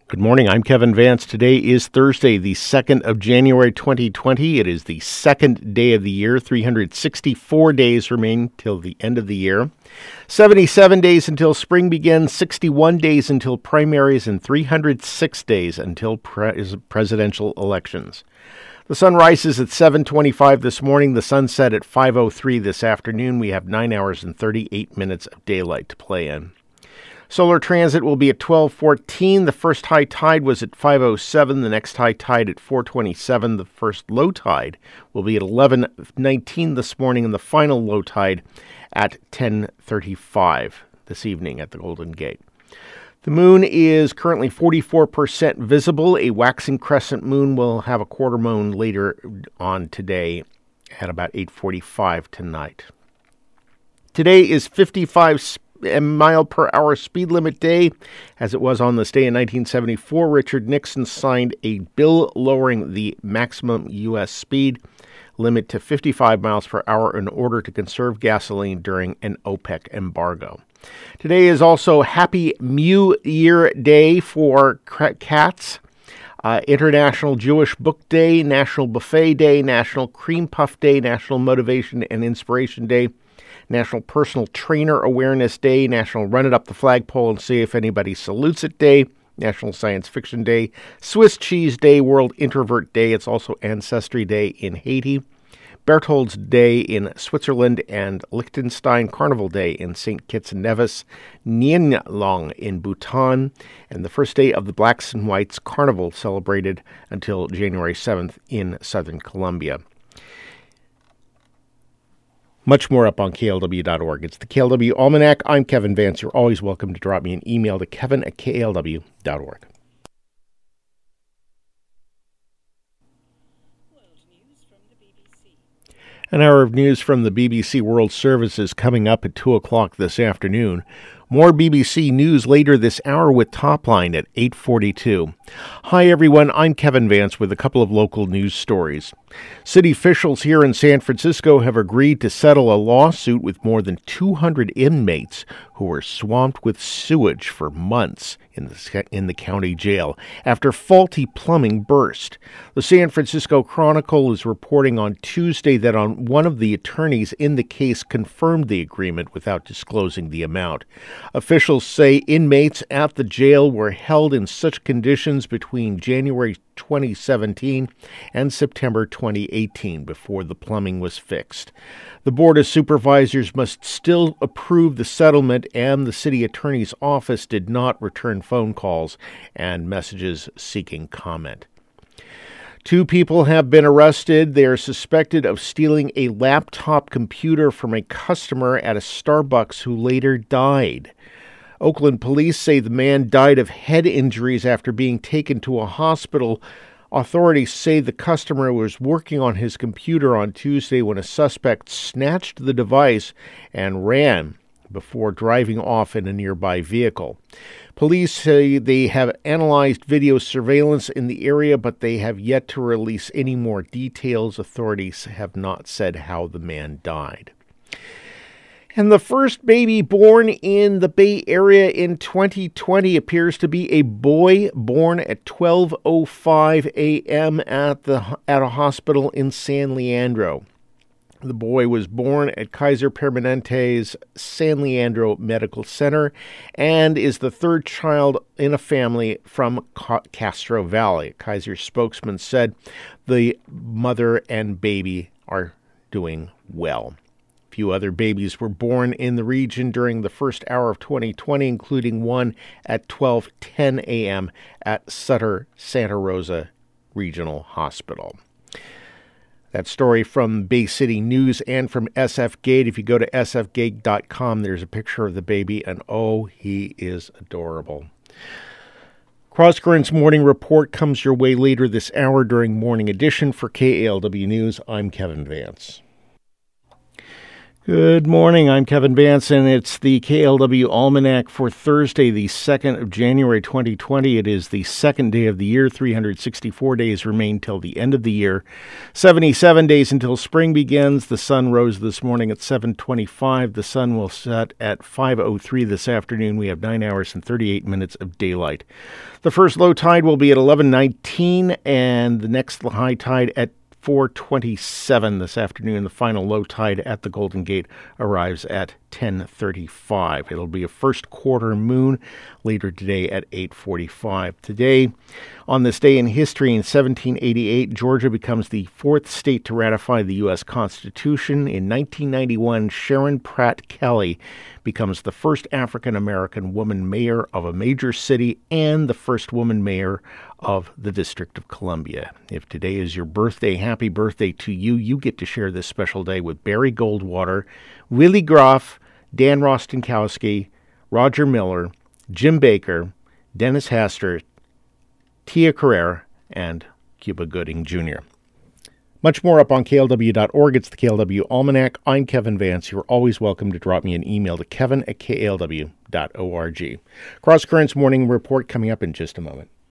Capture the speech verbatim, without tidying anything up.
Good morning, I'm Kevin Vance. Today is Thursday, the second of January, twenty twenty. It is the second day of the year. three hundred sixty-four days remain till the end of the year. seventy-seven days until spring begins, sixty-one days until primaries, and three hundred six days until pre- presidential elections. The sun rises at seven twenty-five this morning. The sun set at five oh three this afternoon. We have nine hours and thirty-eight minutes of daylight to play in. Solar transit will be at twelve fourteen. The first high tide was at five oh seven. The next high tide at four twenty-seven. The first low tide will be at eleven nineteen this morning, and the final low tide at ten thirty-five this evening at the Golden Gate. The moon is currently forty-four percent visible. A waxing crescent moon will have a quarter moon later on today at about eight forty-five tonight. Today is fifty-five mile per hour speed limit day. As it was on this day in nineteen seventy-four, Richard Nixon signed a bill lowering the maximum U S speed limit to fifty-five miles per hour in order to conserve gasoline during an OPEC embargo. Today is also Happy Mew Year Day for cats, uh, International Jewish Book Day, National Buffet Day, National Cream Puff Day, National Motivation and Inspiration Day, National Personal Trainer Awareness Day, National Run It Up the Flagpole and See If Anybody Salutes It Day, National Science Fiction Day, Swiss Cheese Day, World Introvert Day. It's also Ancestry Day in Haiti, Berthold's Day in Switzerland, and Liechtenstein Carnival Day in Saint Kitts and Nevis, Nien Long in Bhutan, and the first day of the Blacks and Whites Carnival celebrated until January seventh in Southern Colombia. Much more up on K L W dot org. It's the K L W Almanac. I'm Kevin Vance. You're always welcome to drop me an email to kevin at K L W dot org. An hour of news from the B B C World Service is coming up at two o'clock this afternoon. More B B C News later this hour with Topline at eight forty-two. Hi, everyone. I'm Kevin Vance with a couple of local news stories. City officials here in San Francisco have agreed to settle a lawsuit with more than two hundred inmates who were swamped with sewage for months in the, in the county jail after faulty plumbing burst. The San Francisco Chronicle is reporting on Tuesday that on one of the attorneys in the case confirmed the agreement without disclosing the amount. Officials say inmates at the jail were held in such conditions between January twenty seventeen and September twenty eighteen before the plumbing was fixed. The Board of Supervisors must still approve the settlement, and the city attorney's office did not return phone calls and messages seeking comment. Two people have been arrested. They are suspected of stealing a laptop computer from a customer at a Starbucks who later died. Oakland police say the man died of head injuries after being taken to a hospital. Authorities say the customer was working on his computer on Tuesday when a suspect snatched the device and ran before driving off in a nearby vehicle. Police say they have analyzed video surveillance in the area, but they have yet to release any more details. Authorities have not said how the man died. And the first baby born in the Bay Area in twenty twenty appears to be a boy born at twelve oh five a.m. at the at a hospital in San Leandro. The boy was born at Kaiser Permanente's San Leandro Medical Center and is the third child in a family from Castro Valley. Kaiser's spokesman said the mother and baby are doing well. Few other babies were born in the region during the first hour of twenty twenty, including one at twelve ten a.m. at Sutter Santa Rosa Regional Hospital. That story from Bay City News and from S F Gate. If you go to S F gate dot com, there's a picture of the baby, and oh, he is adorable. Cross Currents Morning Report comes your way later this hour during Morning Edition. For K A L W News, I'm Kevin Vance. Good morning. I'm Kevin Vance, and it's the K L W Almanac for Thursday, the second of January, twenty twenty. It is the second day of the year. three hundred sixty-four days remain till the end of the year. seventy-seven days until spring begins. The sun rose this morning at seven twenty-five. The sun will set at five oh three this afternoon. We have nine hours and thirty-eight minutes of daylight. The first low tide will be at eleven nineteen, and the next high tide at four twenty-seven this afternoon. The final low tide at the Golden Gate arrives at ten thirty-five. It'll be a first quarter moon later today at eight forty-five. Today, on this day in history, in seventeen eighty-eight, Georgia becomes the fourth state to ratify the U S Constitution. In nineteen ninety-one, Sharon Pratt Kelly becomes the first African-American woman mayor of a major city and the first woman mayor of the District of Columbia. If today is your birthday, happy birthday to you. You get to share this special day with Barry Goldwater, Willie Groff, Dan Rostenkowski, Roger Miller, Jim Baker, Dennis Hastert, Tia Carrera, and Cuba Gooding Junior Much more up on K L W dot org. It's the K L W Almanac. I'm Kevin Vance. You're always welcome to drop me an email to kevin at K L W dot org. Cross Currents Morning Report coming up in just a moment.